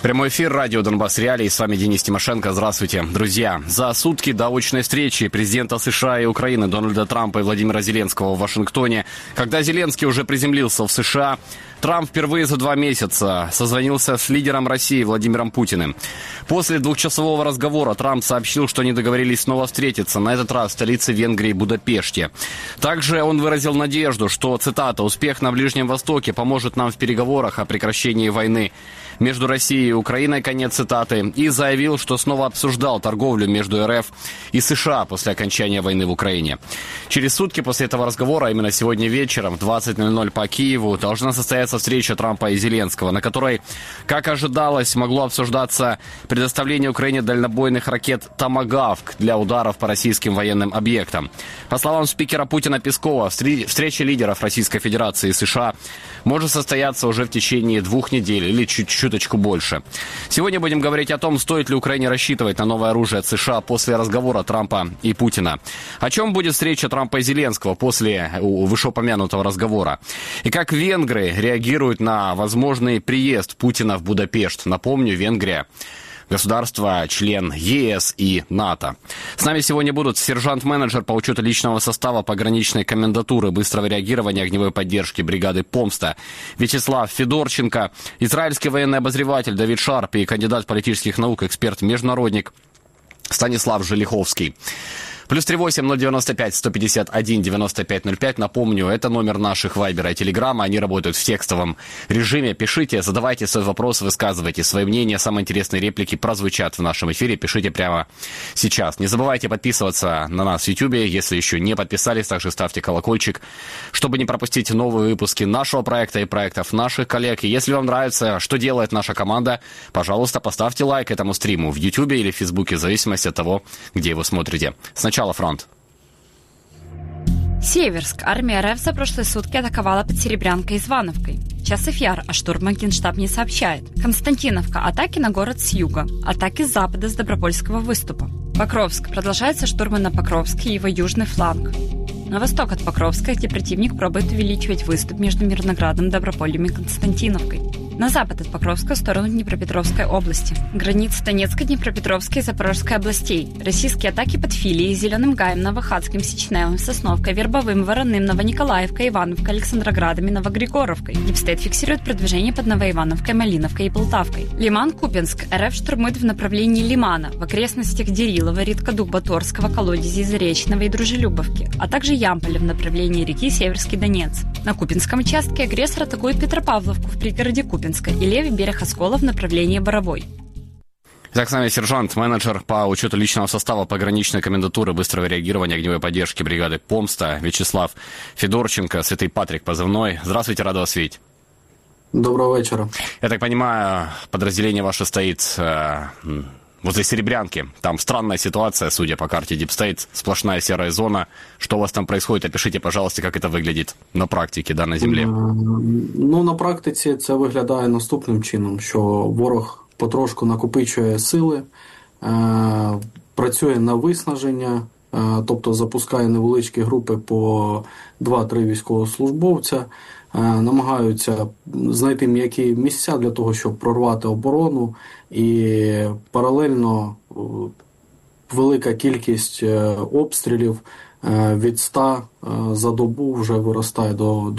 Прямой эфир радио «Донбасс Реалии». С вами Денис Тимошенко. Здравствуйте, друзья. За сутки до очной встречи президента США и Украины Дональда Трампа и Владимира Зеленского в Вашингтоне, когда Зеленский уже приземлился в США, Трамп впервые за 2 месяца созвонился с лидером России Владимиром Путиным. После 2-часового разговора Трамп сообщил, что они договорились снова встретиться, на этот раз в столице Венгрии Будапеште. Также он выразил надежду, что, цитата, «успех на Ближнем Востоке поможет нам в переговорах о прекращении войны между Россией и Украиной», конец цитаты, и заявил, что снова обсуждал торговлю между РФ и США после окончания войны в Украине. Через сутки после этого разговора, а именно сегодня вечером в 20:00 по Киеву, должна состояться встреча Трампа и Зеленского, на которой, как ожидалось, могло обсуждаться предоставление Украине дальнобойных ракет «Томагавк» для ударов по российским военным объектам. По словам спикера Путина Пескова, встреча лидеров Российской Федерации и США может состояться уже в течение 2 недель или чуточку больше. Сегодня будем говорить о том, стоит ли Украине рассчитывать на новое оружие от США после разговора Трампа и Путина. О чем будет встреча Трампа и Зеленского после вышеупомянутого разговора? И как венгры реагируют на возможный приезд Путина в Будапешт? Напомню, Венгрия — государство-член ЕС и НАТО. С нами сегодня будут сержант-менеджер по учету личного состава пограничной комендатуры быстрого реагирования огневой поддержки бригады «Помста» Вячеслав Федорченко, израильский военный обозреватель Давид Шарп и кандидат политических наук, эксперт-международник Станислав Желиховский. +38 095 151 95 05. Напомню, это номер наших вайбера и телеграма. Они работают в текстовом режиме. Пишите, задавайте свой вопрос, высказывайте свои мнения. Самые интересные реплики прозвучат в нашем эфире. Пишите прямо сейчас. Не забывайте подписываться на нас в YouTube, если еще не подписались. Также ставьте колокольчик, чтобы не пропустить новые выпуски нашего проекта и проектов наших коллег. И если вам нравится, что делает наша команда, пожалуйста, поставьте лайк этому стриму в YouTube или в Фейсбуке, в зависимости от того, где вы смотрите. Сначала фронт. Северск. Армия РФ за прошлые сутки атаковала под Серебрянкой и Звановкой. Часов Яр, о штурмах Генштаб не сообщает. Константиновка. Атаки на город с юга. Атаки с запада с Добропольского выступа. Покровск. Продолжаются штурмы на Покровск и его южный фланг. На восток от Покровска, где противник пробует увеличивать выступ между Мирноградом, Доброполем и Константиновкой. На запад от Покровска в сторону Днепропетровской области. Границы Донецкой, Днепропетровской и Запорожской областей. Российские атаки под Филией, Зеленым Гаем, Новохадским, Сечневым, Сосновкой, Вербовым, Вороным, Новониколаевкой, Ивановкой, Александроградом и Новогригоровкой. Дипстейт фиксирует продвижение под Новоивановкой, Малиновкой и Полтавкой. Лиман-Купинск. РФ штурмует в направлении Лимана, в окрестностях Дерилова, Риткодук-Баторского, Колодези, Заречного и Дружелюбовки, а также Ямполя в направлении реки Северский Донец. На Купинском участке агрессор атакует Петропавловку в пригороде Купинска и левый берег Оскола в направлении Боровой. Итак, с нами сержант-менеджер по учету личного состава пограничной комендатуры быстрого реагирования огневой поддержки бригады «Помста» Вячеслав Федорченко, Святый Патрик позывной. Здравствуйте, рад вас видеть. Доброго вечера. Я так понимаю, подразделение ваше стоит возле Серебрянки. Там странная ситуация, судя по карте Дипстейт, сплошная серая зона. Что у вас там происходит? Опишите, пожалуйста, как это выглядит на практиці, на землі. Ну, на практиці це виглядає наступним чином, що ворог потрошку накопичує сили, працює на виснаження, тобто запускає невеличкі групи по 2-3 військовослужбовця, намагаються знайти м'які місця для того, щоб прорвати оборону, і паралельно велика кількість обстрілів від 100 за добу вже виростає до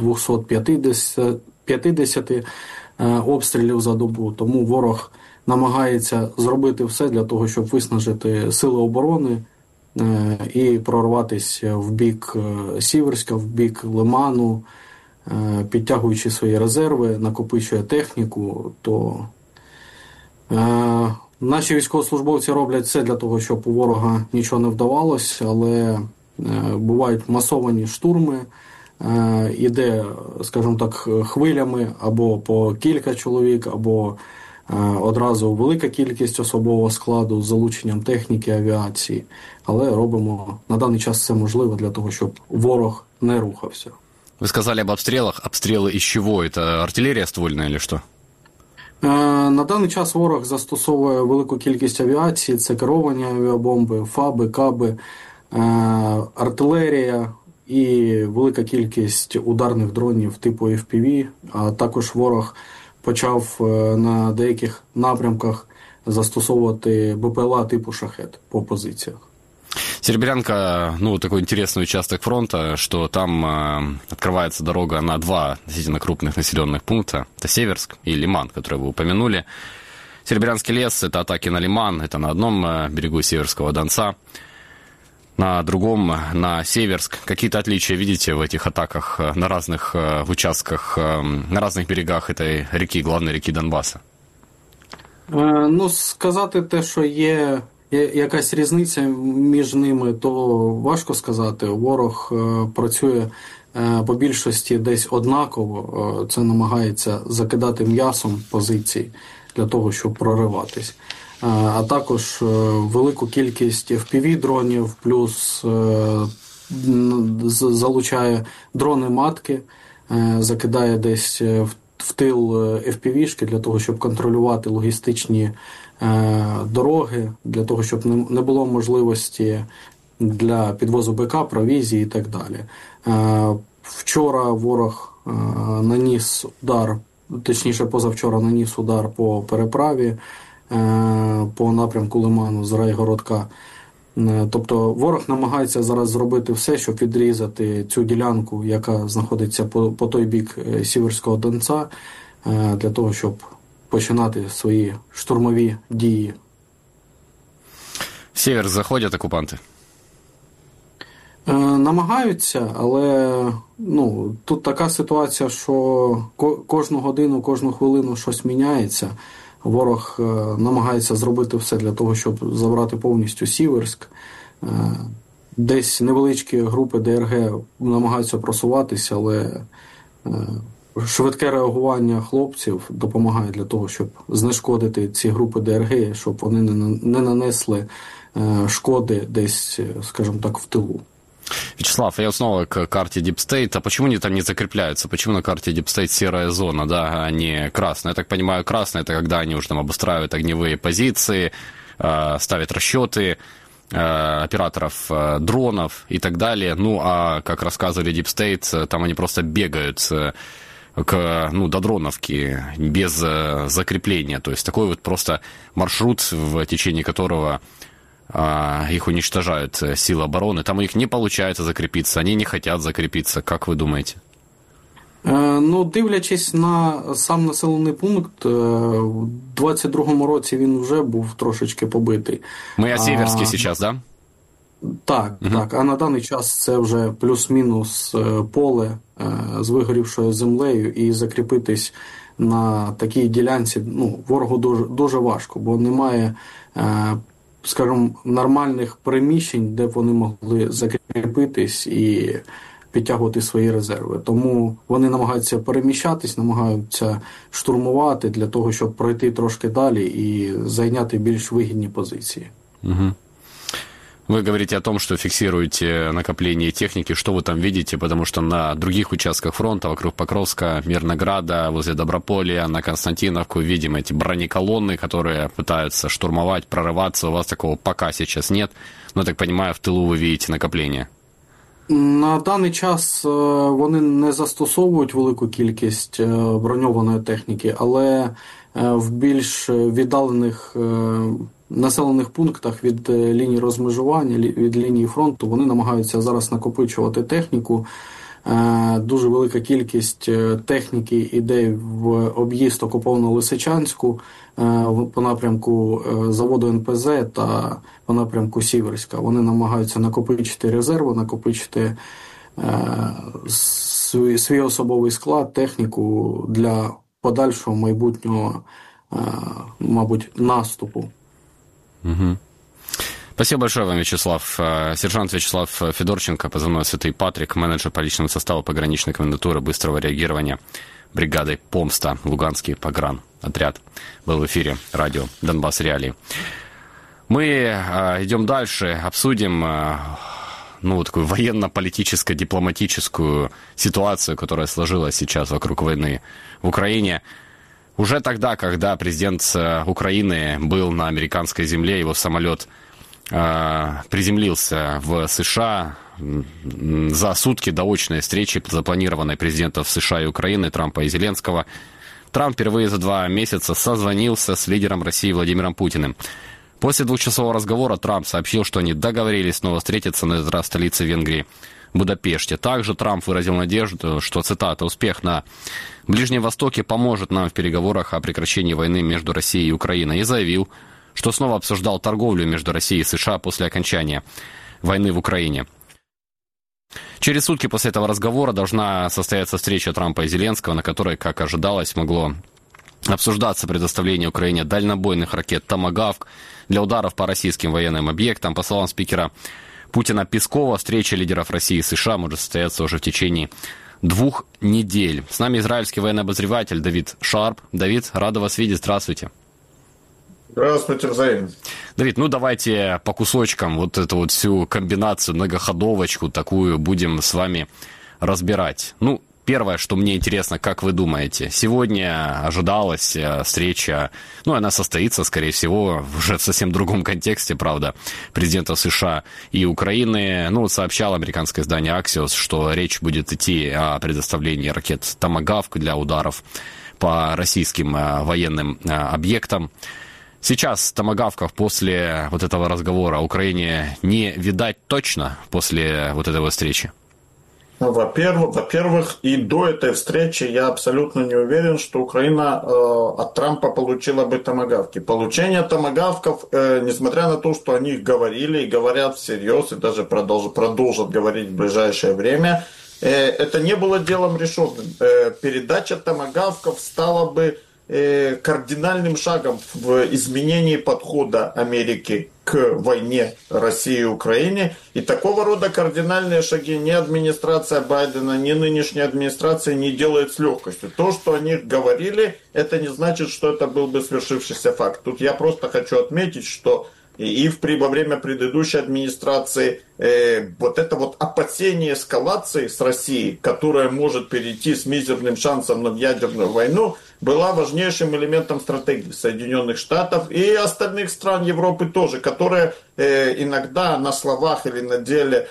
250 обстрілів за добу. Тому ворог намагається зробити все для того, щоб виснажити сили оборони і прорватися в бік Сіверська, в бік Лиману, підтягуючи свої резерви, накопичує техніку, то наші військовослужбовці роблять все для того, щоб у ворога нічого не вдавалося, але бувають масовані штурми, іде, скажімо так, хвилями або по кілька чоловік, або одразу велика кількість особового складу з залученням техніки, авіації. Але робимо на даний час все можливе для того, щоб ворог не рухався. Вы сказали об обстрелах. Обстрелы из чего? Это артиллерия ствольная или что? На даний час ворог застосовує велику кількість авіації, це керовані авіабомби, ФАБи, КАБи, артилерія і велика кількість ударних дронів типу FPV, а також ворог почав на деяких напрямках застосовувати БПЛА типу «Шахед» по позиціях. Серебрянка, такой интересный участок фронта, что там открывается дорога на два действительно крупных населенных пункта. Это Северск и Лиман, который вы упомянули. Серебрянский лес – это атаки на Лиман, это на одном берегу Северского Донца, на другом – на Северск. Какие-то отличия видите в этих атаках на разных участках, на разных берегах этой реки, главной реки Донбасса? Сказати те, що є якась різниця між ними, то важко сказати. Ворог працює по більшості десь однаково. Це намагається закидати м'ясом позиції для того, щоб прориватись. А також велику кількість FPV-дронів, плюс залучає дрони-матки, закидає десь в тил FPV-шки для того, щоб контролювати логістичні дороги, для того, щоб не було можливості для підвозу БК, провізії і так далі. Вчора ворог наніс удар, точніше позавчора наніс удар по переправі, по напрямку Лиману з райгородка. Тобто ворог намагається зараз зробити все, щоб відрізати цю ділянку, яка знаходиться по той бік Сіверського Донця, для того, щоб починати свої штурмові дії. В Сєвєр заходять окупанти? Намагаються, але тут така ситуація, що кожну годину, кожну хвилину щось міняється. Ворог намагається зробити все для того, щоб забрати повністю Сіверськ. Десь невеличкі групи ДРГ намагаються просуватися, але швидке реагування хлопців допомагає для того, щоб знешкодити ці групи ДРГ, щоб вони не нанесли шкоди десь, скажімо так, в тилу. Вячеслав, я снова к карте Deep State. А почему они там не закрепляются? Почему на карте Deep State серая зона, да, а не красная? Я так понимаю, красная — это когда они уже там обустраивают огневые позиции, ставят расчеты операторов дронов и так далее. А как рассказывали Deep State, там они просто бегают до дроновки без закрепления. То есть такой вот просто маршрут, в течение которого их уничтожают силы обороны. Там у них не получается закрепиться, они не хотят закрепиться. Как вы думаете? Дивлячись на сам населений пункт, в 22-му році він вже був трошечки побитий. Ми о Сєвєрській зараз, да? Так, так. А на даний час це вже плюс-мінус поле з вигорівшою землею, і закріпитись на такій ділянці ворогу дуже важко, бо немає, скажімо, нормальних приміщень, де б вони могли закріпитись і підтягувати свої резерви. Тому вони намагаються переміщатись, намагаються штурмувати для того, щоб пройти трошки далі і зайняти більш вигідні позиції. Угу. Вы говорите о том, что фиксируете накопление техники. Что вы там видите? Потому что на других участках фронта, вокруг Покровска, Мирнограда, возле Доброполя, на Константиновку, видим эти бронеколонны, которые пытаются штурмовать, прорываться. У вас такого пока сейчас нет. Но, я так понимаю, в тылу вы видите накопление. На даний час вони не застосовують велику кількість броньованої техніки, але в більш віддалених населених пунктах від лінії розмежування, від лінії фронту, вони намагаються зараз накопичувати техніку. Дуже велика кількість техніки йде в об'їзд окупованого Лисичанську по напрямку заводу НПЗ та по напрямку Сіверська. Вони намагаються накопичити резерви, накопичити свій особовий склад, техніку для подальшого майбутнього, мабуть, наступу. Угу. Спасибо большое вам, Вячеслав. Сержант Вячеслав Федорченко, позывной «Святый Патрик», менеджер по личному составу пограничной комендатуры быстрого реагирования бригады «Помста», Луганский погранотряд, был в эфире радио «Донбасс Реалии». Мы идем дальше, обсудим такую военно-политическо-дипломатическую ситуацию, которая сложилась сейчас вокруг войны в Украине. Уже тогда, когда президент Украины был на американской земле, его самолет приземлился в США за сутки до очной встречи, запланированной президентов США и Украины, Трампа и Зеленского. Трамп впервые за 2 месяца созвонился с лидером России Владимиром Путиным. После 2-часового разговора Трамп сообщил, что они договорились снова встретиться, на этот раз в столице Венгрии, Будапеште. Также Трамп выразил надежду, что, цитата, «успех на Ближнем Востоке поможет нам в переговорах о прекращении войны между Россией и Украиной», и заявил, что снова обсуждал торговлю между Россией и США после окончания войны в Украине. Через сутки после этого разговора должна состояться встреча Трампа и Зеленского, на которой, как ожидалось, могло обсуждаться предоставление Украине дальнобойных ракет «Томагавк» для ударов по российским военным объектам. По словам спикера Путина Пескова, встреча лидеров России и США может состояться уже в течение 2 недель. С нами израильский военный обозреватель Давид Шарп. Давид, рада вас видеть. Здравствуйте. Здравствуйте, взаимно. Давид, давайте по кусочкам вот эту вот всю комбинацию, многоходовочку такую будем с вами разбирать. Первое, что мне интересно, как вы думаете, сегодня ожидалась встреча, она состоится, скорее всего, уже в совсем другом контексте, правда, президентов США и Украины. Сообщало американское издание Axios, что речь будет идти о предоставлении ракет «Томагавк» для ударов по российским военным объектам. Сейчас томагавков после вот этого разговора Украине не видать точно после вот этой встречи? Во-первых, и до этой встречи я абсолютно не уверен, что Украина от Трампа получила бы томагавки. Получение томагавков, несмотря на то, что о них говорили и говорят всерьез, и даже продолжат говорить в ближайшее время, это не было делом решенным. Передача томагавков стала бы кардинальным шагом в изменении подхода Америки к войне России и Украине. И такого рода кардинальные шаги ни администрация Байдена, ни нынешняя администрация не делает с легкостью. То, что о них говорили, это не значит, что это был бы свершившийся факт. Тут я просто хочу отметить, что во время предыдущей администрации вот это опасение эскалации с Россией, которая может перейти с мизерным шансом на ядерную войну, была важнейшим элементом стратегии Соединенных Штатов и остальных стран Европы тоже, которые иногда на словах или на деле,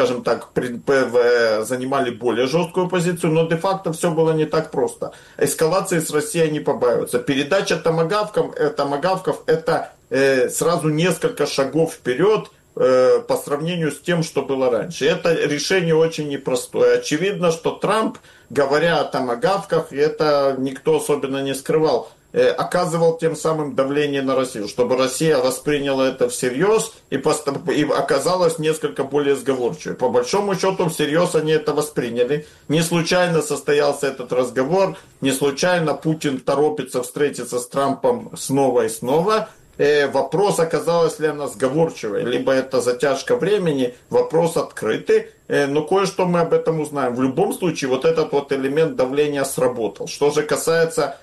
занимали более жесткую позицию, но де-факто все было не так просто. Эскалации с Россией не побаиваются. Передача томагавков это сразу несколько шагов вперед по сравнению с тем, что было раньше. Это решение очень непростое. Очевидно, что Трамп, говоря о томагавках, и это никто особенно не скрывал, оказывал тем самым давление на Россию, чтобы Россия восприняла это всерьез и оказалась несколько более сговорчивой. По большому счету, всерьез они это восприняли. Не случайно состоялся этот разговор, не случайно Путин торопится встретиться с Трампом снова и снова. Вопрос, оказалась ли она сговорчивой, либо это затяжка времени, вопрос открытый, но кое-что мы об этом узнаем. В любом случае, вот этот элемент давления сработал. Что же касается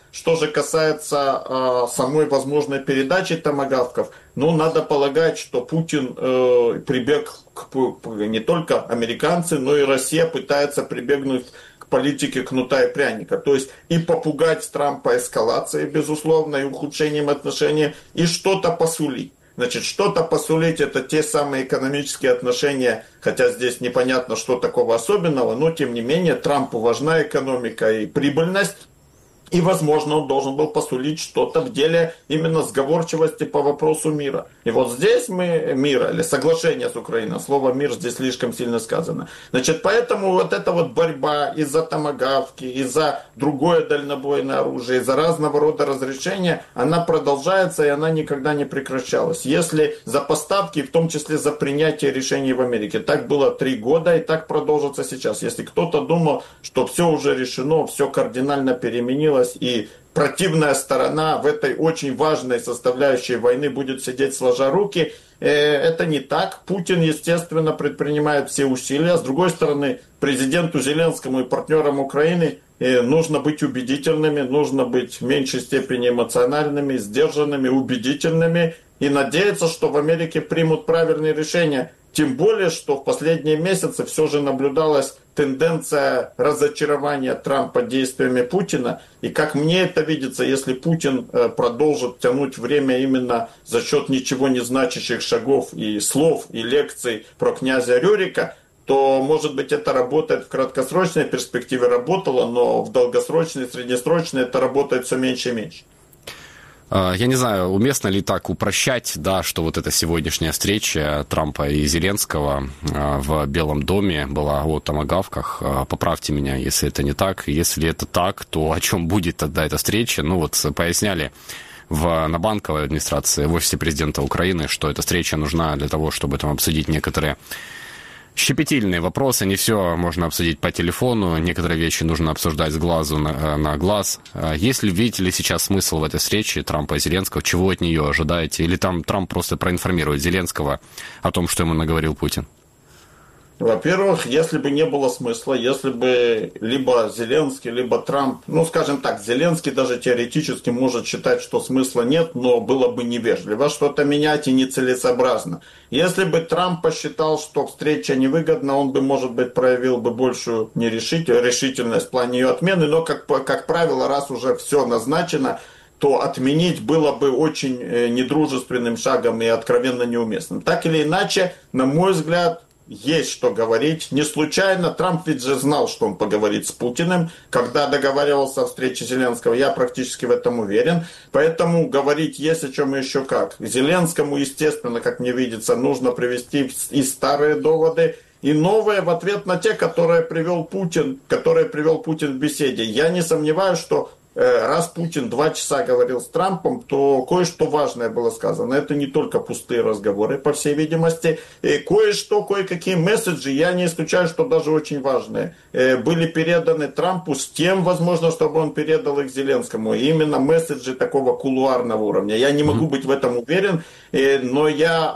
самой возможной передачи томагавков, надо полагать, что Путин прибег не только американцы, но и Россия пытается прибегнуть к политике кнута и пряника. То есть и попугать Трампа эскалацией, безусловно, и ухудшением отношений, и что-то посулить. Что-то посулить — это те самые экономические отношения, хотя здесь непонятно, что такого особенного, но тем не менее Трампу важна экономика и прибыльность. И, возможно, он должен был посулить что-то в деле именно сговорчивости по вопросу мира. И вот здесь мира, или соглашение с Украиной, слово «мир» здесь слишком сильно сказано. Поэтому эта борьба из-за томагавки, из-за другое дальнобойное оружие, из-за разного рода разрешения, она продолжается, и она никогда не прекращалась. Если за поставки, в том числе за принятие решений в Америке, так было 3 года, и так продолжится сейчас. Если кто-то думал, что все уже решено, все кардинально переменилось, и противная сторона в этой очень важной составляющей войны будет сидеть сложа руки, это не так. Путин, естественно, предпринимает все усилия. С другой стороны, президенту Зеленскому и партнерам Украины нужно быть убедительными, нужно быть в меньшей степени эмоциональными, сдержанными, убедительными и надеяться, что в Америке примут правильные решения. Тем более, что в последние месяцы все же наблюдалась тенденция разочарования Трампа действиями Путина. И как мне это видится, если Путин продолжит тянуть время именно за счет ничего не значащих шагов и слов, и лекций про князя Рюрика, то, может быть, это работает в краткосрочной перспективе, работало, но в долгосрочной, среднесрочной это работает все меньше и меньше. Я не знаю, уместно ли так упрощать, да, что вот эта сегодняшняя встреча Трампа и Зеленского в Белом доме была о томагавках. Поправьте меня, если это не так. Если это так, то о чем будет тогда эта встреча? Ну вот поясняли на банковой администрации, в офисе президента Украины, что эта встреча нужна для того, чтобы там обсудить некоторые щепетильные вопросы. Не все можно обсудить по телефону, некоторые вещи нужно обсуждать с глазу на глаз. Видите ли сейчас смысл в этой встрече Трампа и Зеленского? Чего от нее ожидаете? Или там Трамп просто проинформирует Зеленского о том, что ему наговорил Путин? Во-первых, если бы не было смысла, если бы либо Зеленский, либо Трамп, скажем так, Зеленский даже теоретически может считать, что смысла нет, но было бы невежливо что-то менять и нецелесообразно. Если бы Трамп посчитал, что встреча невыгодна, он бы, может быть, проявил бы большую решительность в плане ее отмены, но, как правило, раз уже все назначено, то отменить было бы очень недружественным шагом и откровенно неуместным. Так или иначе, на мой взгляд, есть что говорить. Не случайно Трамп ведь же знал, что он поговорит с Путиным, когда договаривался о встрече Зеленского. Я практически в этом уверен. Поэтому говорить есть о чем еще как. Зеленскому, естественно, как мне видится, нужно привести и старые доводы, и новые в ответ на те, которые привел Путин в беседе. Я не сомневаюсь, что раз Путин 2 часа говорил с Трампом, то кое-что важное было сказано. Это не только пустые разговоры, по всей видимости. И кое-какие месседжи, я не исключаю, что даже очень важные, были переданы Трампу с тем, возможно, чтобы он передал их Зеленскому. И именно месседжи такого кулуарного уровня. Я не могу быть в этом уверен, но я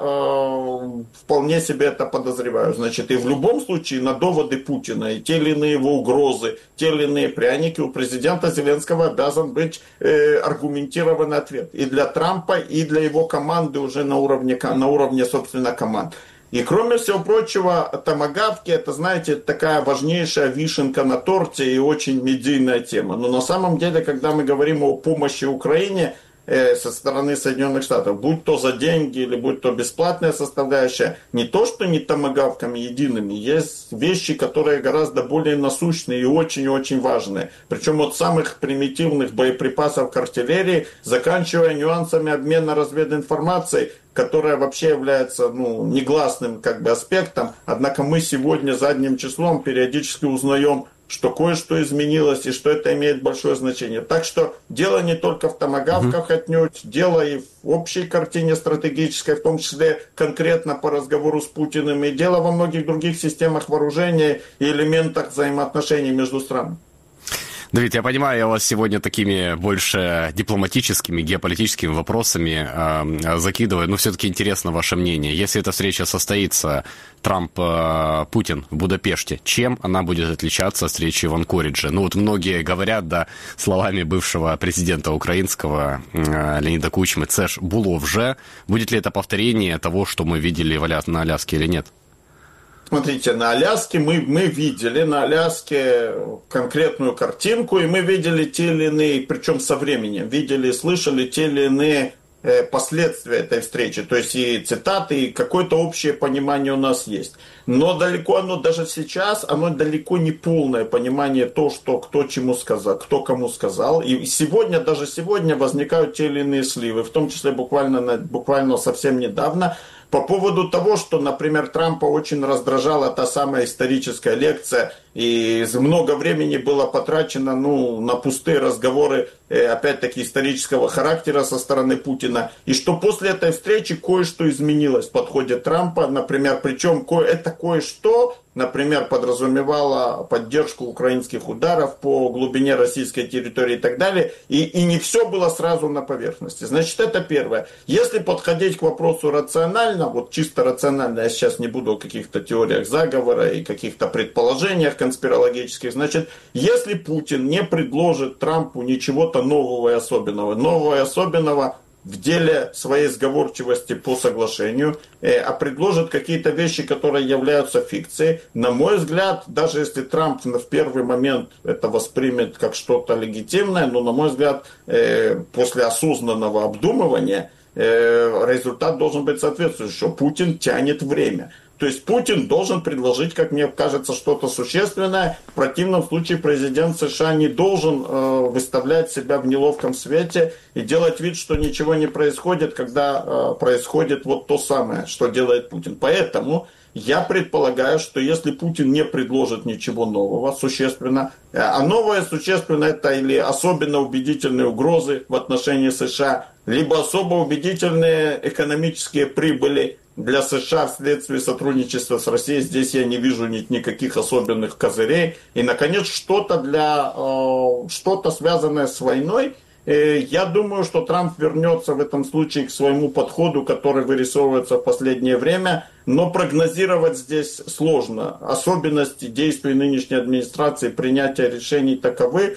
вполне себе это подозреваю. Значит, и в любом случае на доводы Путина и те или иные его угрозы, те или иные пряники у президента Зеленского обязан быть аргументированный ответ. И для Трампа, и для его команды уже на уровне собственно, команд. И кроме всего прочего, томагавки, это, знаете, такая важнейшая вишенка на торте и очень медийная тема. Но на самом деле, когда мы говорим о помощи Украине со стороны Соединенных Штатов, будь то за деньги или будь то бесплатная составляющая, не то что не томагавками едиными, есть вещи, которые гораздо более насущные и очень-очень важные. Причем от самых примитивных боеприпасов к артиллерии, заканчивая нюансами обмена развединформацией, которая вообще является негласным аспектом. Однако мы сегодня задним числом периодически узнаем, что кое-что изменилось и что это имеет большое значение. Так что дело не только в томагавках отнюдь, дело и в общей картине стратегической, в том числе конкретно по разговору с Путиным, и дело во многих других системах вооружения и элементах взаимоотношений между странами. Давид, я понимаю, я вас сегодня такими больше дипломатическими, геополитическими вопросами закидываю, но все-таки интересно ваше мнение. Если эта встреча состоится, Трамп-Путин в Будапеште, чем она будет отличаться от встречи в Анкоридже? Многие говорят, словами бывшего президента украинского Леонида Кучмы, «Це ж було вже». Будет ли это повторение того, что мы видели на Аляске или нет? Смотрите, на Аляске мы видели конкретную картинку, и мы видели те или иные, причем со временем, видели и слышали те или иные последствия этой встречи. То есть и цитаты, и какое-то общее понимание у нас есть. Но даже сейчас, оно далеко не полное понимание того, что кто кому сказал. И даже сегодня возникают те или иные сливы, в том числе буквально совсем недавно, по поводу того, что, например, Трампа очень раздражала та самая историческая лекция, и много времени было потрачено на пустые разговоры, опять-таки, исторического характера со стороны Путина, и что после этой встречи кое-что изменилось в подходе Трампа, например, причем это кое-что, например, подразумевало поддержку украинских ударов по глубине российской территории и так далее, и не все было сразу на поверхности. Значит, это первое. Если подходить к вопросу рационально, чисто рационально, я сейчас не буду о каких-то теориях заговора и каких-то предположениях конспирологических, значит, если Путин не предложит Трампу ничего-то нового и особенного в деле своей сговорчивости по соглашению, а предложит какие-то вещи, которые являются фикцией, на мой взгляд, даже если Трамп в первый момент это воспримет как что-то легитимное, но, на мой взгляд, после осознанного обдумывания результат должен быть соответствующий, что Путин тянет время. То есть Путин должен предложить, как мне кажется, что-то существенное. В противном случае президент США не должен выставлять себя в неловком свете и делать вид, что ничего не происходит, когда происходит вот то самое, что делает Путин. Поэтому я предполагаю, что если Путин не предложит ничего нового, существенно, а новое существенно это или особенно убедительные угрозы в отношении США, либо особо убедительные экономические прибыли для США вследствие сотрудничества с Россией, здесь я не вижу никаких особенных козырей. И, наконец, что-то связанное с войной. Я думаю, что Трамп вернется в этом случае к своему подходу, который вырисовывается в последнее время, но прогнозировать здесь сложно. Особенности действий нынешней администрации, принятия решений таковы,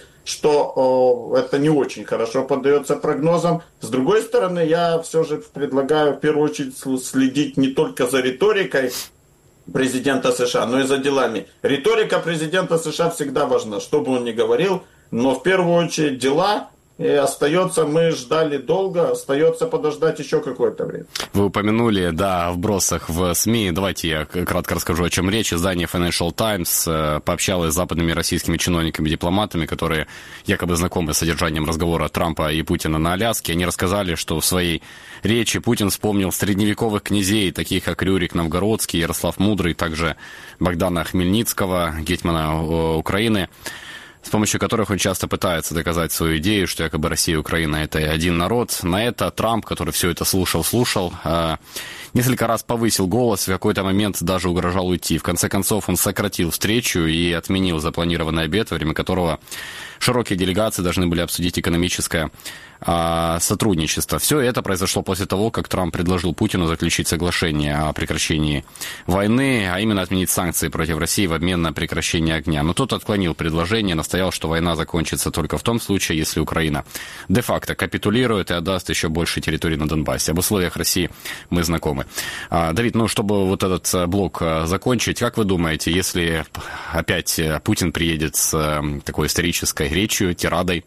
что это не очень хорошо поддается прогнозам. С другой стороны, я все же предлагаю в первую очередь следить не только за риторикой президента США, но и за делами. Риторика президента США всегда важна, что бы он ни говорил, но в первую очередь дела. И остается, мы ждали долго, остается подождать еще какое-то время. Вы упомянули, да, о вбросах в СМИ. Давайте я кратко расскажу, о чем речь. Издание Financial Times пообщалось с западными российскими чиновниками, дипломатами, которые якобы знакомы с содержанием разговора Трампа и Путина на Аляске. Они рассказали, что в своей речи Путин вспомнил средневековых князей, таких как Рюрик Новгородский, Ярослав Мудрый, также Богдана Хмельницкого, гетьмана Украины, с помощью которых он часто пытается доказать свою идею, что якобы Россия и Украина – это один народ. На это Трамп, который все это слушал, несколько раз повысил голос, в какой-то момент даже угрожал уйти. В конце концов, он сократил встречу и отменил запланированный обед, во время которого широкие делегации должны были обсудить экономическое сотрудничество. Все это произошло после того, как Трамп предложил Путину заключить соглашение о прекращении войны, а именно отменить санкции против России в обмен на прекращение огня. Но тот отклонил предложение, настоял, что война закончится только в том случае, если Украина де-факто капитулирует и отдаст еще больше территорий на Донбассе. Об условиях России мы знакомы. Давид, чтобы вот этот блок закончить, как вы думаете, если опять Путин приедет с такой исторической речью, тирадой,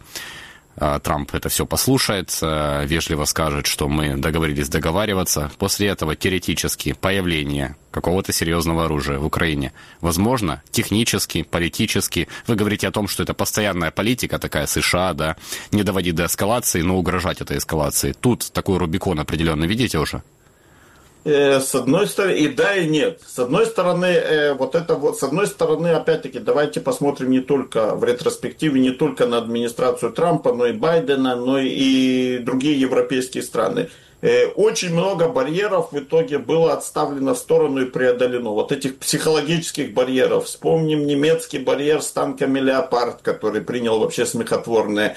Трамп это все послушает, вежливо скажет, что мы договорились договариваться. После этого теоретически появление какого-то серьезного оружия в Украине возможно, технически, политически. Вы говорите о том, что это постоянная политика такая США, да, не доводить до эскалации, но угрожать этой эскалации. Тут такой Рубикон определенно видите уже? С одной стороны, и да, и нет. С одной стороны, опять-таки, давайте посмотрим не только в ретроспективе, не только на администрацию Трампа, но и Байдена, но и другие европейские страны. Очень много барьеров в итоге было отставлено в сторону и преодолено. Вот этих психологических барьеров. Вспомним немецкий барьер с танками «Леопард», который принял вообще смехотворные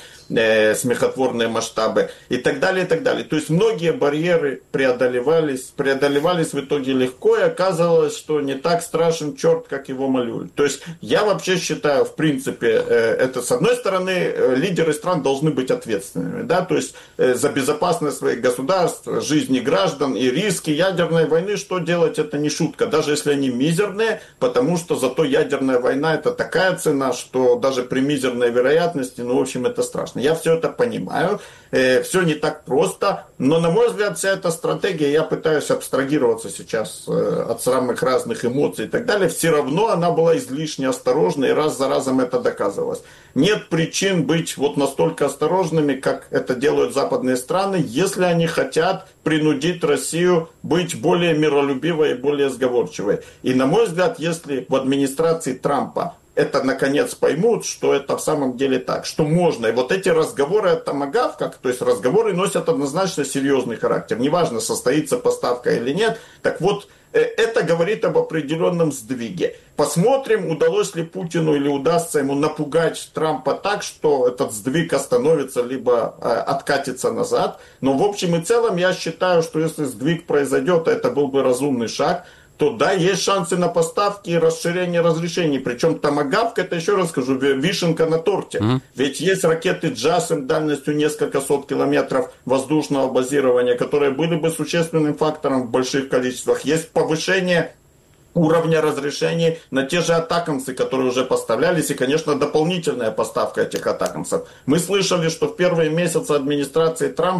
масштабы. И так далее, и так далее. То есть многие барьеры преодолевались в итоге легко, и оказалось, что не так страшен черт, как его малюют. То есть я вообще считаю, в принципе, это с одной стороны, лидеры стран должны быть ответственными. Да? То есть за безопасность своих государств, жизни граждан и риски ядерной войны, что делать, это не шутка, даже если они мизерные, потому что зато ядерная война это такая цена, что даже при мизерной вероятности, в общем, это страшно. Я все это понимаю, все не так просто, но, на мой взгляд, вся эта стратегия, я пытаюсь абстрагироваться сейчас от самых разных эмоций и так далее, все равно она была излишне осторожной, и раз за разом это доказывалось. Нет причин быть вот настолько осторожными, как это делают западные страны, если они хотят принудить Россию быть более миролюбивой и более сговорчивой. И, на мой взгляд, если в администрации Трампа это наконец поймут, что это в самом деле так, что можно. И вот эти разговоры о томагавках, то есть разговоры носят однозначно серьезный характер. Неважно, состоится поставка или нет. Так вот, это говорит об определенном сдвиге. Посмотрим, удалось ли Путину или удастся ему напугать Трампа так, что этот сдвиг остановится, либо откатится назад. Но в общем и целом я считаю, что если сдвиг произойдет, это был бы разумный шаг, то да, есть шансы на поставки и расширение разрешений. Причем томагавк, это еще раз скажу, вишенка на торте. Ведь есть ракеты JASM дальностью несколько сот километров воздушного базирования, которые были бы существенным фактором в больших количествах. Есть повышение уровня разрешений на те же атакамсы, которые уже поставлялись, и, конечно, дополнительная поставка этих атакамсов. Мы слышали, что в первые месяцы администрации Трампа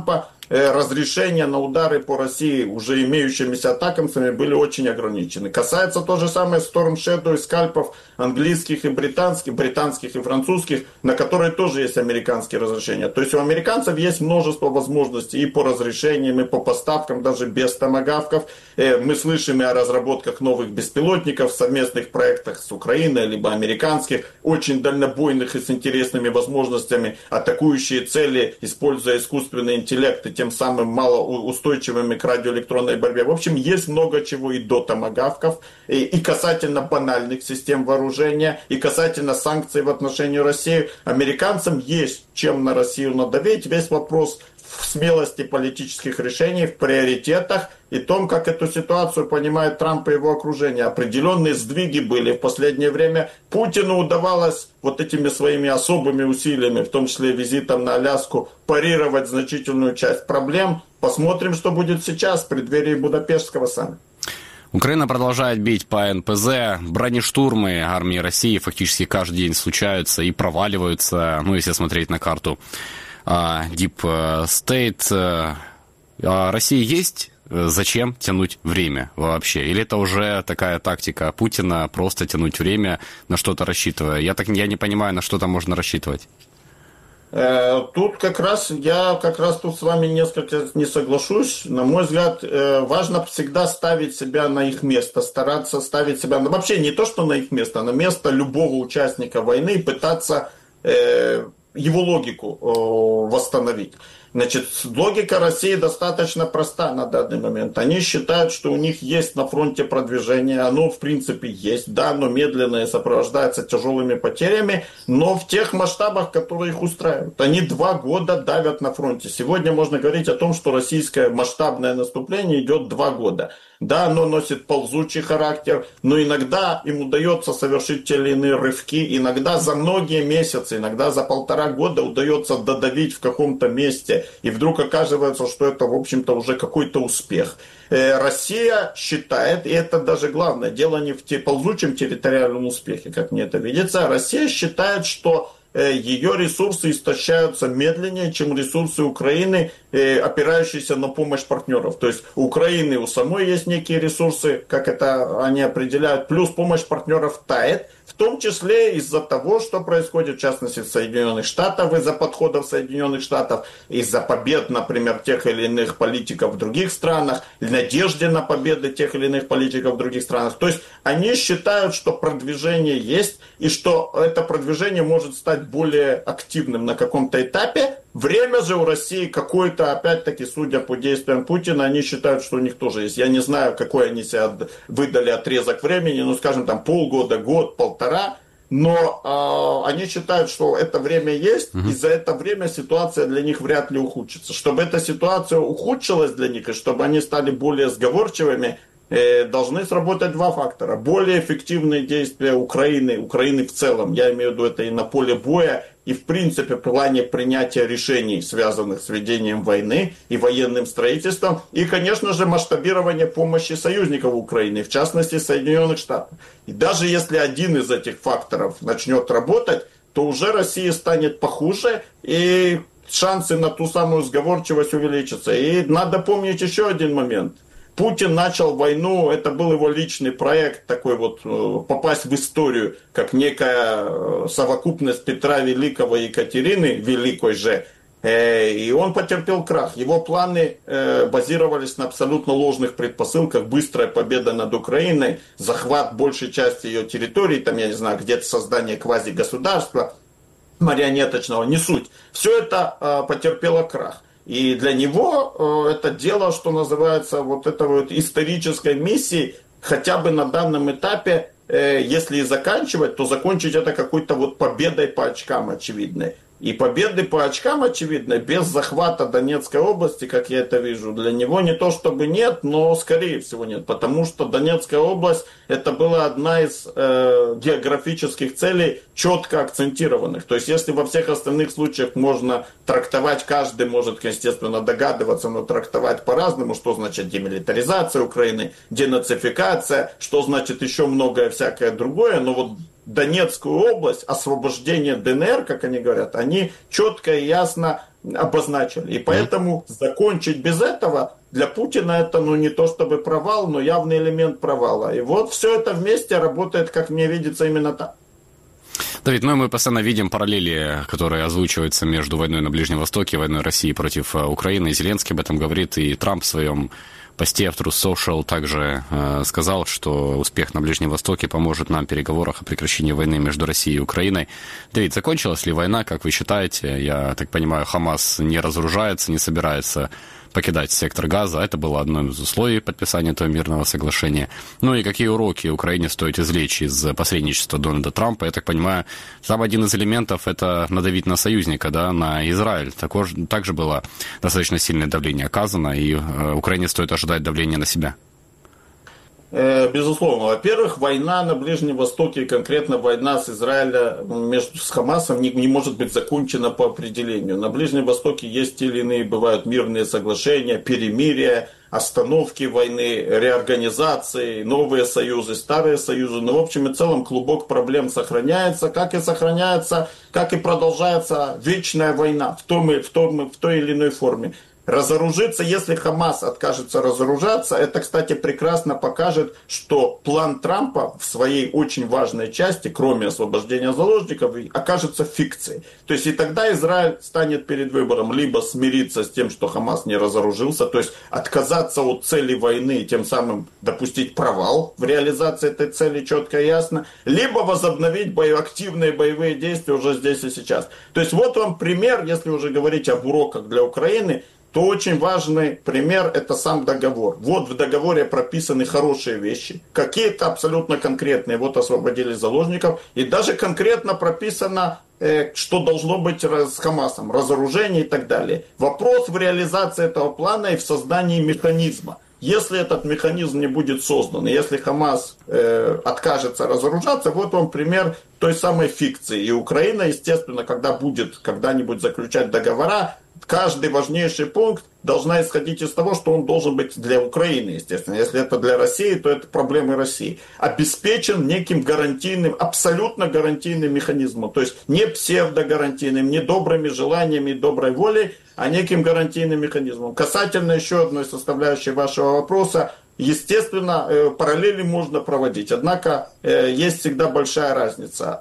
разрешения на удары по России уже имеющимися атакамсами были очень ограничены. Касается то же самое Storm Shadow и скальпов английских и британских и французских, на которые тоже есть американские разрешения. То есть у американцев есть множество возможностей и по разрешениям, и по поставкам, даже без томагавков. Мы слышим и о разработках новых беспилотников, совместных проектах с Украиной, либо американских, очень дальнобойных и с интересными возможностями, атакующие цели, используя искусственный интеллект и тем самым малоустойчивыми к радиоэлектронной борьбе. В общем, есть много чего и до томагавков, и касательно банальных систем вооружения, и касательно санкций в отношении России. Американцам есть чем на Россию надавить. Весь вопрос в смелости политических решений, в приоритетах и том, как эту ситуацию понимает Трамп и его окружение. Определенные сдвиги были в последнее время. Путину удавалось вот этими своими особыми усилиями, в том числе визитом на Аляску, парировать значительную часть проблем. Посмотрим, что будет сейчас в преддверии Будапештского саммита. Украина продолжает бить по НПЗ. Бронештурмы армии России фактически каждый день случаются и проваливаются, ну, если смотреть на карту Deep State. России есть зачем тянуть время вообще? Или это уже такая тактика Путина, просто тянуть время, на что-то рассчитывая? Я не понимаю, на что там можно рассчитывать. Тут я тут с вами несколько не соглашусь. На мой взгляд, важно всегда ставить себя на их место, стараться ставить себя, вообще не то, что на их место, а на место любого участника войны и пытаться его логику восстановить. Значит, логика России достаточно проста на данный момент. Они считают, что у них есть на фронте продвижение. Оно, в принципе, есть. Да, оно медленное, сопровождается тяжелыми потерями, но в тех масштабах, которые их устраивают. Они 2 года давят на фронте. Сегодня можно говорить о том, что российское масштабное наступление идет 2 года. Да, оно носит ползучий характер, но иногда им удается совершить те или иные рывки. Иногда за многие месяцы, иногда за 1,5 года удается додавить в каком-то месте. И вдруг оказывается, что это, в общем-то, уже какой-то успех. Россия считает, и это даже главное, дело не в ползучем территориальном успехе, как мне это видится, Россия считает, что ее ресурсы истощаются медленнее, чем ресурсы Украины, опирающиеся на помощь партнеров. То есть у Украины у самой есть некие ресурсы, как это они определяют, плюс помощь партнеров тает, в том числе из-за того, что происходит, в частности, в Соединенных Штатах, из-за подходов Соединенных Штатов, из-за побед, например, тех или иных политиков в других странах, надежды на победы тех или иных политиков в других странах. То есть они считают, что продвижение есть, и что это продвижение может стать более активным на каком-то этапе. Время же у России какое-то, опять-таки, судя по действиям Путина, они считают, что у них тоже есть. Я не знаю, какой они себе выдали отрезок времени, ну, скажем, там полгода, год, 1,5. Но они считают, что это время есть, и за это время ситуация для них вряд ли ухудшится. Чтобы эта ситуация ухудшилась для них, и чтобы они стали более сговорчивыми, должны сработать 2 фактора. Более эффективные действия Украины в целом, я имею в виду это и на поле боя, и в принципе в плане принятия решений, связанных с ведением войны и военным строительством, и, конечно же, масштабирование помощи союзников Украины, в частности Соединенных Штатов. И даже если один из этих факторов начнет работать, то уже Россия станет похуже, и шансы на ту самую сговорчивость увеличатся. И надо помнить еще один момент. Путин начал войну, это был его личный проект, такой вот, попасть в историю, как некая совокупность Петра Великого и Екатерины Великой же. И он потерпел крах. Его планы базировались на абсолютно ложных предпосылках. Быстрая победа над Украиной, захват большей части ее территории, там, я не знаю, где-то создание квазигосударства, марионеточного, не суть. Все это потерпело крах. И для него это дело, что называется, вот этой вот исторической миссии, хотя бы на данном этапе, если и заканчивать, то закончить это какой-то вот победой по очкам очевидной. И победы по очкам, очевидно, без захвата Донецкой области, как я это вижу, для него не то чтобы нет, но скорее всего нет. Потому что Донецкая область это была одна из географических целей, четко акцентированных. То есть если во всех остальных случаях можно трактовать, каждый может, естественно, догадываться, но трактовать по-разному, что значит демилитаризация Украины, денацификация, что значит еще многое всякое другое, но вот Донецкую область, освобождение ДНР, как они говорят, они четко и ясно обозначили. И поэтому закончить без этого для Путина это не то чтобы провал, но явный элемент провала. И вот все это вместе работает, как мне видится, именно так. Давид, мы постоянно видим параллели, которые озвучиваются между войной на Ближнем Востоке и войной России против Украины. И Зеленский об этом говорит, и Трамп в своем посте в Truth Social также сказал, что успех на Ближнем Востоке поможет нам в переговорах о прекращении войны между Россией и Украиной. Давид, закончилась ли война, как вы считаете? Я так понимаю, Хамас не разоружается, не собирается покидать сектор Газа. Это было одно из условий подписания этого мирного соглашения. Ну и какие уроки Украине стоит извлечь из посредничества Дональда Трампа? Я так понимаю, там один из элементов – это надавить на союзника, да, на Израиль. Также было достаточно сильное давление оказано, и Украине стоит ожидать давления на себя. Безусловно. Во-первых, война на Ближнем Востоке, конкретно война с Израилем с Хамасом не может быть закончена по определению. На Ближнем Востоке есть те или иные, бывают мирные соглашения, перемирия, остановки войны, реорганизации, новые союзы, старые союзы. Но в общем и целом клубок проблем сохраняется, как и продолжается вечная война в той или иной форме. Разоружиться, если Хамас откажется разоружаться, это, кстати, прекрасно покажет, что план Трампа в своей очень важной части, кроме освобождения заложников, окажется фикцией. То есть и тогда Израиль станет перед выбором либо смириться с тем, что Хамас не разоружился, то есть отказаться от цели войны и тем самым допустить провал в реализации этой цели четко и ясно, либо возобновить активные боевые действия уже здесь и сейчас. То есть вот вам пример, если уже говорить об уроках для Украины, то очень важный пример – это сам договор. Вот в договоре прописаны хорошие вещи, какие-то абсолютно конкретные. Вот освободили заложников, и даже конкретно прописано, что должно быть с Хамасом, разоружение и так далее. Вопрос в реализации этого плана и в создании механизма. Если этот механизм не будет создан, и если Хамас откажется разоружаться, вот вам пример той самой фикции. И Украина, естественно, когда будет когда-нибудь заключать договора, каждый важнейший пункт должна исходить из того, что он должен быть для Украины, естественно. Если это для России, то это проблемы России. Обеспечен неким гарантийным, абсолютно гарантийным механизмом. То есть не псевдогарантийным, не добрыми желаниями и доброй волей, а неким гарантийным механизмом. Касательно еще одной составляющей вашего вопроса, естественно, параллели можно проводить. Однако есть всегда большая разница.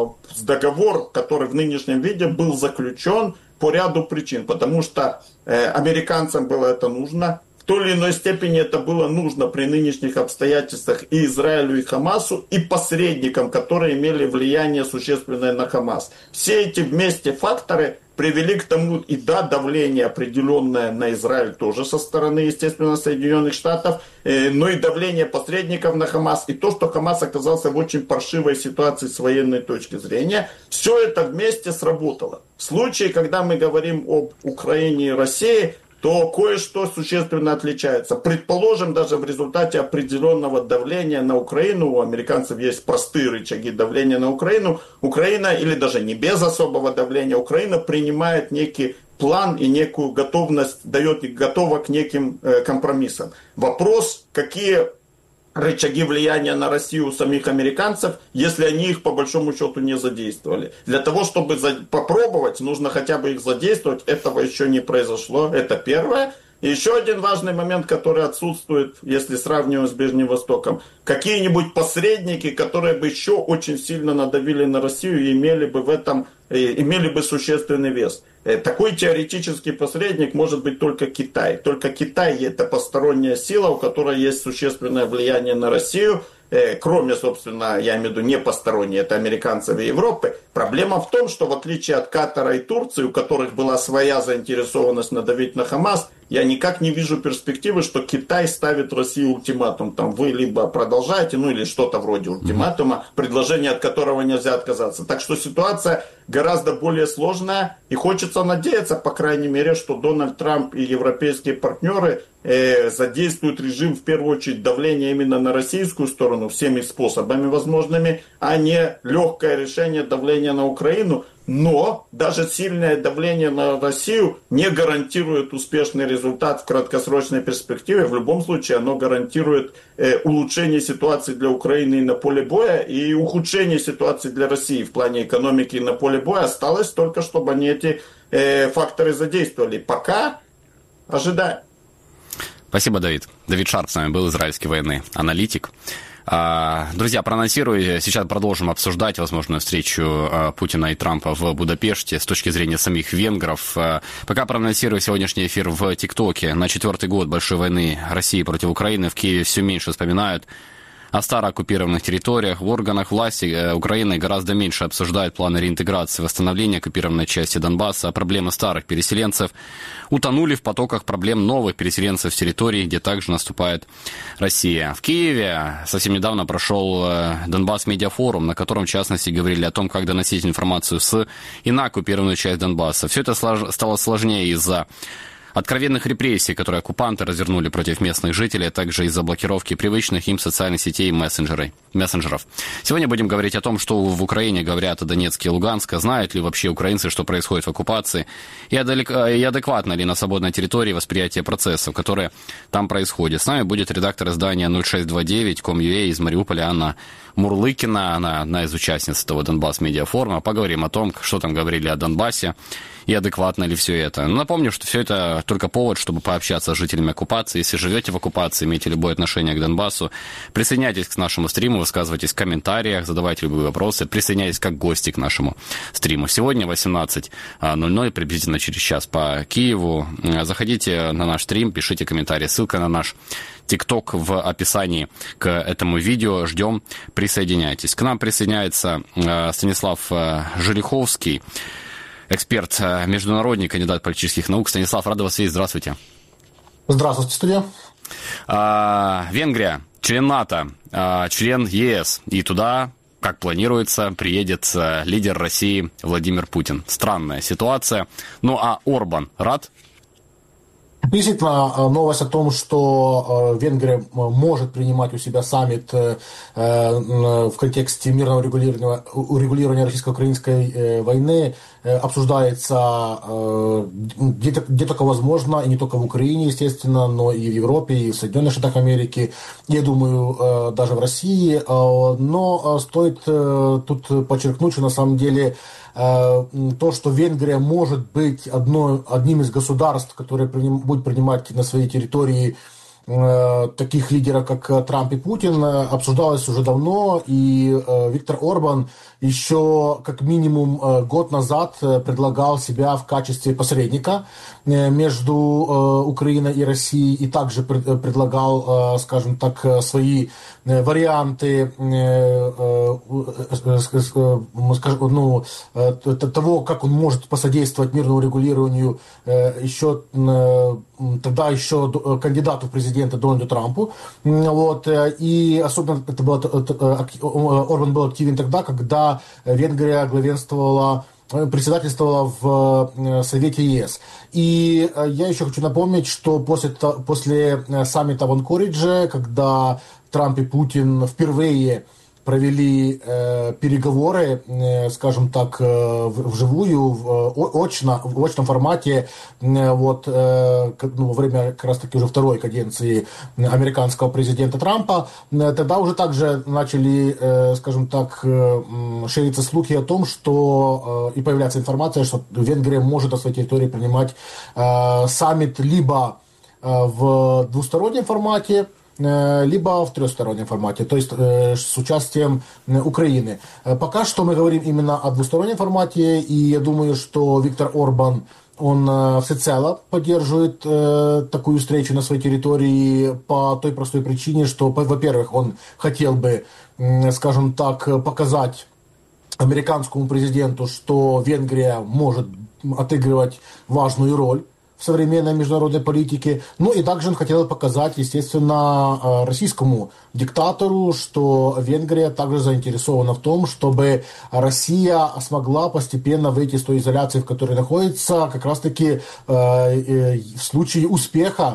Договор, который в нынешнем виде был заключен по ряду причин, потому что американцам было это нужно, в той или иной степени это было нужно при нынешних обстоятельствах и Израилю, и Хамасу, и посредникам, которые имели влияние существенное на Хамас. Все эти вместе факторы привели к тому, и да, давление определенное на Израиль тоже со стороны, естественно, Соединенных Штатов, но и давление посредников на Хамас, и то, что Хамас оказался в очень паршивой ситуации с военной точки зрения, все это вместе сработало. В случае, когда мы говорим об Украине и России, то кое-что существенно отличается. Предположим, даже в результате определенного давления на Украину, у американцев есть простые рычаги давления на Украину, Украина, или даже не без особого давления, Украина принимает некий план и некую готовность, готова к неким компромиссам. Вопрос, какие рычаги влияния на Россию у самих американцев, если они их по большому счету не задействовали. Для того, чтобы попробовать, нужно хотя бы их задействовать. Этого еще не произошло. Это первое. И еще один важный момент, который отсутствует, если сравниваем с Ближним Востоком. Какие-нибудь посредники, которые бы еще очень сильно надавили на Россию и имели бы существенный вес. Такой теоретический посредник может быть только Китай. Только Китай – это посторонняя сила, у которой есть существенное влияние на Россию. Кроме, собственно, я имею в виду не посторонние, это американцев и Европы. Проблема в том, что в отличие от Катара и Турции, у которых была своя заинтересованность надавить на Хамас, я никак не вижу перспективы, что Китай ставит России ультиматум. Там вы либо продолжаете, или что-то вроде ультиматума, предложение от которого нельзя отказаться. Так что ситуация гораздо более сложная, и хочется надеяться, по крайней мере, что Дональд Трамп и европейские партнеры задействует режим в первую очередь давления именно на российскую сторону всеми способами возможными, а не легкое решение давления на Украину. Но даже сильное давление на Россию не гарантирует успешный результат в краткосрочной перспективе. В любом случае оно гарантирует улучшение ситуации для Украины на поле боя и ухудшение ситуации для России в плане экономики на поле боя. Осталось только, чтобы они эти факторы задействовали. Пока ожидаем. Спасибо, Давид. Давид Шарп с нами был, израильский военный аналитик. Друзья, проанонсирую, сейчас продолжим обсуждать возможную встречу Путина и Трампа в Будапеште с точки зрения самих венгров. Пока проанонсирую сегодняшний эфир в ТикТоке. На 4-й год большой войны России против Украины в Киеве все меньше вспоминают о старооккупированных территориях. В органах власти Украины гораздо меньше обсуждают планы реинтеграции, восстановления оккупированной части Донбасса, а проблемы старых переселенцев утонули в потоках проблем новых переселенцев с территорий, где также наступает Россия. В Киеве совсем недавно прошел Донбасс медиафорум, на котором, в частности, говорили о том, как доносить информацию с и на оккупированную часть Донбасса. Все это стало сложнее из-за откровенных репрессий, которые оккупанты развернули против местных жителей, а также из-за блокировки привычных им социальных сетей и мессенджеров. Сегодня будем говорить о том, что в Украине говорят о Донецке и Луганске, знают ли вообще украинцы, что происходит в оккупации, и адекватно ли на свободной территории восприятие процессов, которые там происходят. С нами будет редактор издания 0629.com.ua из Мариуполя Анна Мурлыкина, она одна из участниц этого Донбасс медиафорума. Поговорим о том, что там говорили о Донбассе и адекватно ли все это. Напомню, что все это только повод, чтобы пообщаться с жителями оккупации. Если живете в оккупации, имеете любое отношение к Донбассу, присоединяйтесь к нашему стриму, высказывайтесь в комментариях, задавайте любые вопросы, присоединяйтесь как гости к нашему стриму. Сегодня 18:00, приблизительно через час по Киеву. Заходите на наш стрим, пишите комментарии, ссылка на наш ТикТок в описании к этому видео. Ждем, присоединяйтесь. К нам присоединяется Станислав Желиховский, эксперт, международный, кандидат политических наук. Станислав, рад вас видеть. Здравствуйте. Здравствуйте, студия. Венгрия, член НАТО, член ЕС. И туда, как планируется, приедет лидер России Владимир Путин. Странная ситуация. Ну а Орбан рад? Действительно, новость о том, что Венгрия может принимать у себя саммит в контексте мирного урегулирования российско-украинской войны, обсуждается где только возможно, и не только в Украине, естественно, но и в Европе, и в Соединенных Штатах Америки, я думаю, даже в России. Но стоит тут подчеркнуть, что на самом деле то, что Венгрия может быть одним из государств, которые будет принимать на своей территории таких лидеров, как Трамп и Путин, обсуждалось уже давно, и Виктор Орбан еще как минимум год назад предлагал себя в качестве посредника между Украиной и Россией, и также предлагал, скажем так, свои варианты того, как он может посодействовать мирному регулированию еще кандидату в президенты Дональду Трампу. Вот. И особенно Орбан был активен тогда, когда Венгрия председательствовала в Совете ЕС. И я еще хочу напомнить, что после саммита в Анкоридже, когда Трамп и Путин впервые провели переговоры, скажем так, вживую, в очном формате, вот, во время как раз-таки уже второй каденции американского президента Трампа, тогда уже также начали, скажем так, шириться слухи о том, что и появляется информация, что Венгрия может на своей территории принимать саммит либо в двустороннем формате, либо в трехстороннем формате, то есть с участием Украины. Пока что мы говорим именно о двустороннем формате, и я думаю, что Виктор Орбан, он всецело поддерживает такую встречу на своей территории по той простой причине, что, во-первых, он хотел бы, скажем так, показать американскому президенту, что Венгрия может отыгрывать важную роль в современной международной политике. Ну и также он хотел показать, естественно, российскому диктатору, что Венгрия также заинтересована в том, чтобы Россия смогла постепенно выйти из той изоляции, в которой находится, как раз-таки в случае успеха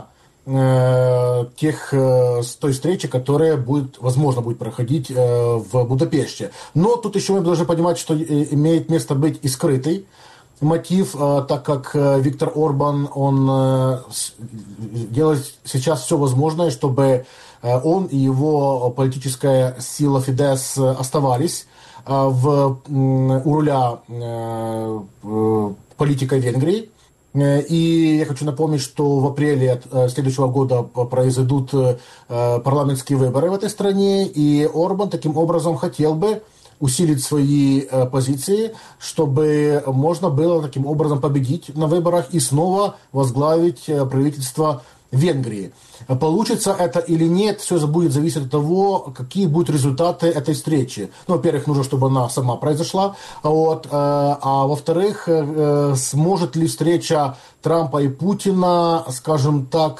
той встречи, которая возможно будет проходить в Будапеште. Но тут еще мы должны понимать, что имеет место быть и скрытый мотив, так как Виктор Орбан, он делает сейчас все возможное, чтобы он и его политическая сила Фидес оставались у руля политикой Венгрии. И я хочу напомнить, что в апреле следующего года произойдут парламентские выборы в этой стране, и Орбан таким образом хотел бы усилить свои позиции, чтобы можно было таким образом победить на выборах и снова возглавить правительство Венгрии. Получится это или нет, все будет зависеть от того, какие будут результаты этой встречи. Ну, во-первых, нужно, чтобы она сама произошла, а во-вторых, сможет ли встреча Трампа и Путина, скажем так,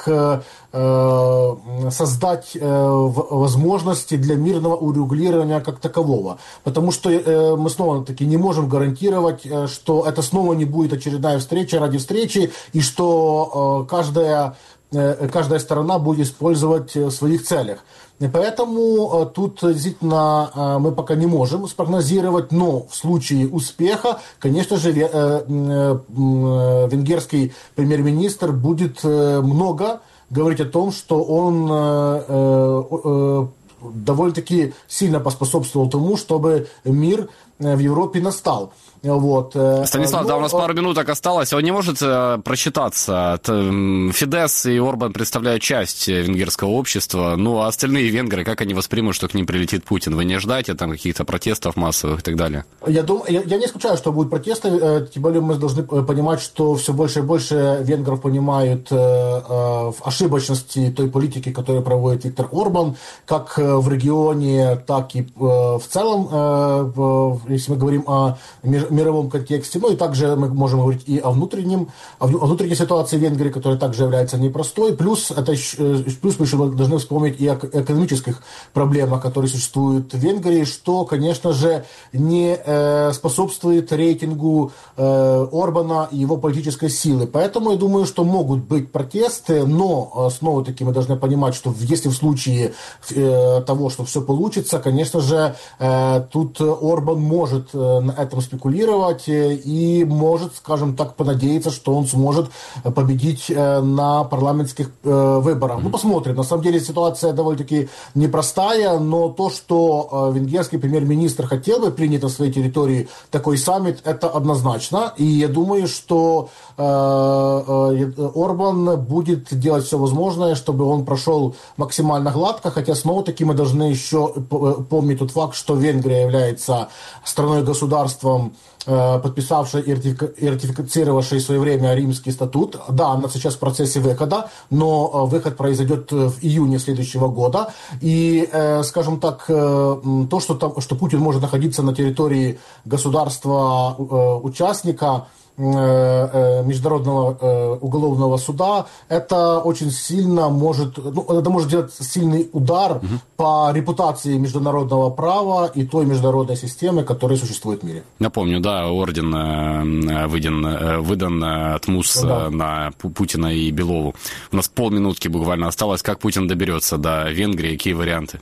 создать возможности для мирного урегулирования как такового. Потому что мы снова-таки не можем гарантировать, что это снова не будет очередная встреча ради встречи, и что каждая сторона будет использовать в своих целях. И поэтому тут действительно мы пока не можем спрогнозировать, но в случае успеха, конечно же, венгерский премьер-министр будет много говорить о том, что он довольно-таки сильно поспособствовал тому, чтобы мир в Европе настал. Станислав, да, у нас пару минуток осталось. Он не может просчитаться. Фидес и Орбан представляют часть венгерского общества. Ну, а остальные венгры, как они воспримут, что к ним прилетит Путин? Вы не ждете там каких-то протестов массовых и так далее? Я не исключаю, что будут протесты. Тем более мы должны понимать, что все больше и больше венгров понимают ошибочности той политики, которую проводит Виктор Орбан, как в регионе, так и в целом, если мы говорим о мировом контексте. Ну и также мы можем говорить и о внутренней ситуации в Венгрии, которая также является непростой. Плюс мы еще должны вспомнить и о экономических проблемах, которые существуют в Венгрии, что, конечно же, не способствует рейтингу Орбана и его политической силы. Поэтому я думаю, что могут быть протесты, но снова-таки мы должны понимать, что если в случае того, что все получится, конечно же, тут Орбан может на этом спекулировать и может, скажем так, понадеяться, что он сможет победить на парламентских выборах. Ну, посмотрим. На самом деле ситуация довольно-таки непростая, но то, что венгерский премьер-министр хотел бы принять на своей территории такой саммит, это однозначно. И я думаю, что Орбан будет делать все возможное, чтобы он прошел максимально гладко, хотя снова-таки мы должны еще помнить тот факт, что Венгрия является страной-государством, подписавшей и ратифицировавшей в свое время Римский статут. Да, она сейчас в процессе выхода, но выход произойдет в июне следующего года. И, скажем так, то, что Путин может находиться на территории государства-участника Международного уголовного суда, это очень сильно может делать сильный удар по репутации международного права и той международной системы, которая существует в мире. Напомню, да, орден выдан от МУС на Путина и Белову. У нас полминутки буквально осталось. Как Путин доберется до Венгрии? Какие варианты?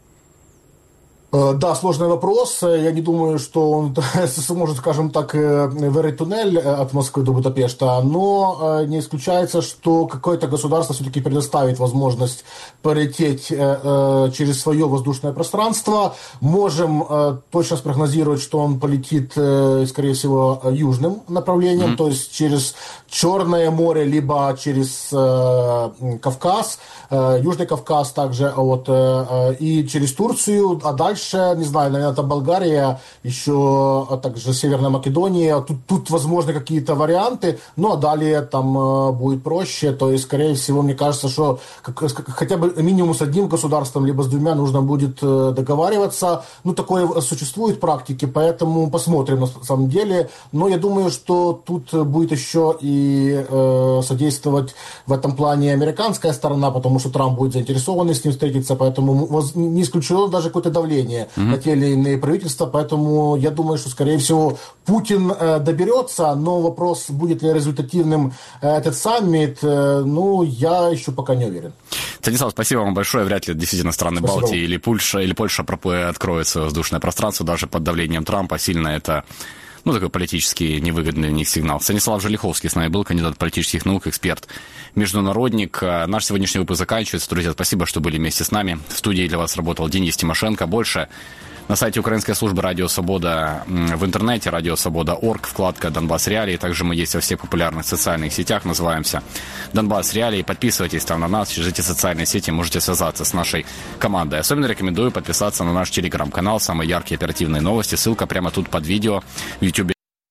Да, сложный вопрос. Я не думаю, что он сможет, скажем так, вырыть туннель от Москвы до Будапешта, но не исключается, что какое-то государство все-таки предоставит возможность полететь через свое воздушное пространство. Можем точно спрогнозировать, что он полетит, скорее всего, южным направлением, то есть через Черное море, либо через Кавказ, Южный Кавказ также, и через Турцию, а дальше, не знаю, наверное, это Болгария, еще также Северная Македония. Тут возможны какие-то варианты, ну а далее там будет проще. То есть, скорее всего, мне кажется, что хотя бы минимум с одним государством, либо с двумя нужно будет договариваться. Ну, такое существует в практике, поэтому посмотрим на самом деле. Но я думаю, что тут будет еще и содействовать в этом плане американская сторона, потому что Трамп будет заинтересован с ним встретиться, поэтому не исключено даже какое-то давление давление на те или иные правительства, поэтому я думаю, что, скорее всего, Путин доберется, но вопрос, будет ли результативным этот саммит, я еще пока не уверен. Станислав, спасибо вам большое. Вряд ли действительно страны Спасибо. Балтии или Польша откроют свое воздушное пространство даже под давлением Трампа. Сильно это, такой политически невыгодный для них сигнал. Станислав Желиховский с нами был, кандидат политических наук, эксперт, международник. Наш сегодняшний выпуск заканчивается. Друзья, спасибо, что были вместе с нами. В студии для вас работал Денис Тимошенко. Больше на сайте Украинской службы «Радио Свобода» в интернете, радиосвобода.орг, вкладка «Донбасс Реалии». Также мы есть во всех популярных социальных сетях, называемся «Донбасс Реалии». Подписывайтесь там на нас, через эти социальные сети можете связаться с нашей командой. Особенно рекомендую подписаться на наш телеграм-канал, самые яркие оперативные новости. Ссылка прямо тут под видео в YouTube.